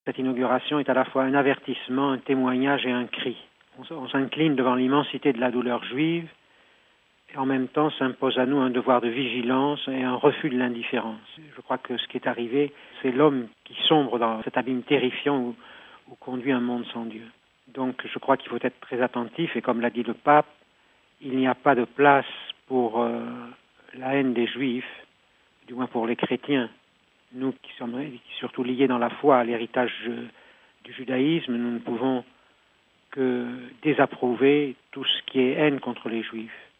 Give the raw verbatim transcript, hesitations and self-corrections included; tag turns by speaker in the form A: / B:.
A: Cette inauguration est à la fois un avertissement, un témoignage et un cri. On s'incline devant l'immensité de la douleur juive et en même temps s'impose à nous un devoir de vigilance et un refus de l'indifférence. Je crois que ce qui est arrivé, c'est l'homme qui sombre dans cet abîme terrifiant où, où conduit un monde sans Dieu. Donc je crois qu'il faut être très attentif et comme l'a dit le pape, il n'y a pas de place pour euh, la haine des Juifs, du moins pour les chrétiens. Nous qui sommes surtout liés dans la foi à l'héritage du judaïsme, nous ne pouvons que désapprouver tout ce qui est haine contre les Juifs.